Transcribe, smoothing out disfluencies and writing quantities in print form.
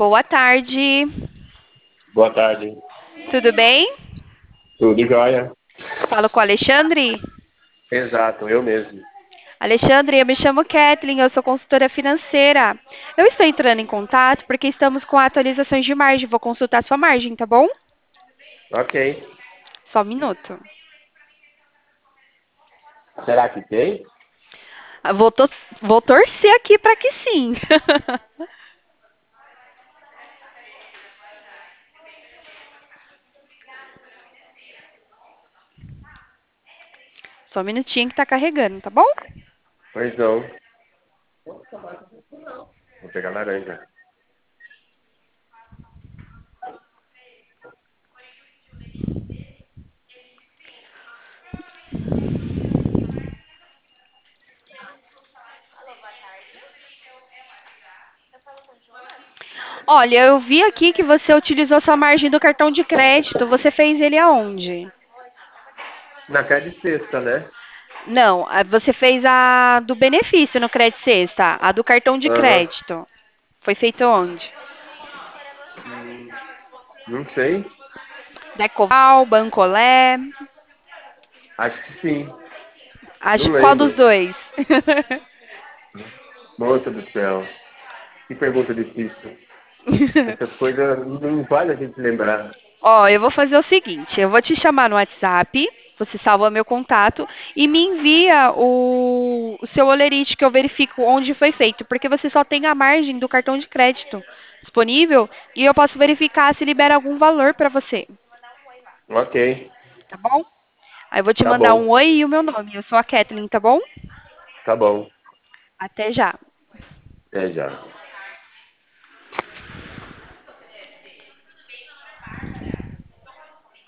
Boa tarde, Boa tarde. tudo bem? Tudo jóia? Falo com o Alexandre. Exato, eu mesmo. Alexandre, eu me chamo Kathleen, eu sou consultora financeira. Eu estou entrando em contato porque estamos com atualizações de margem. Vou consultar sua margem, tá bom? Ok. Só um minuto. Será que tem? Ah, vou torcer aqui para que sim. Só um minutinho que tá carregando, tá bom? Pois não. Vou pegar laranja. Olha, eu vi aqui que você utilizou sua margem do cartão de crédito. Você fez ele aonde? Na cara de sexta, né? Não, você fez a do benefício no Credit Sexta, a do cartão de Aham. crédito. Foi feito onde? Hum, não sei. Decoval, Bancolé. Acho que sim. Acho, Não qual dos lembro. dois? Moça do céu. Que pergunta difícil. Essas coisas não vale a gente lembrar. Ó, eu vou fazer o seguinte, eu vou te chamar no WhatsApp, você salva meu contato e me envia o seu olerite que eu verifico onde foi feito, porque você só tem a margem do cartão de crédito disponível e eu posso verificar se libera algum valor para você, Ok. tá bom? Aí eu vou te Tá mandar bom. um oi e o meu nome. Eu sou a Kathleen, tá bom? Tá bom. Até já. Até já.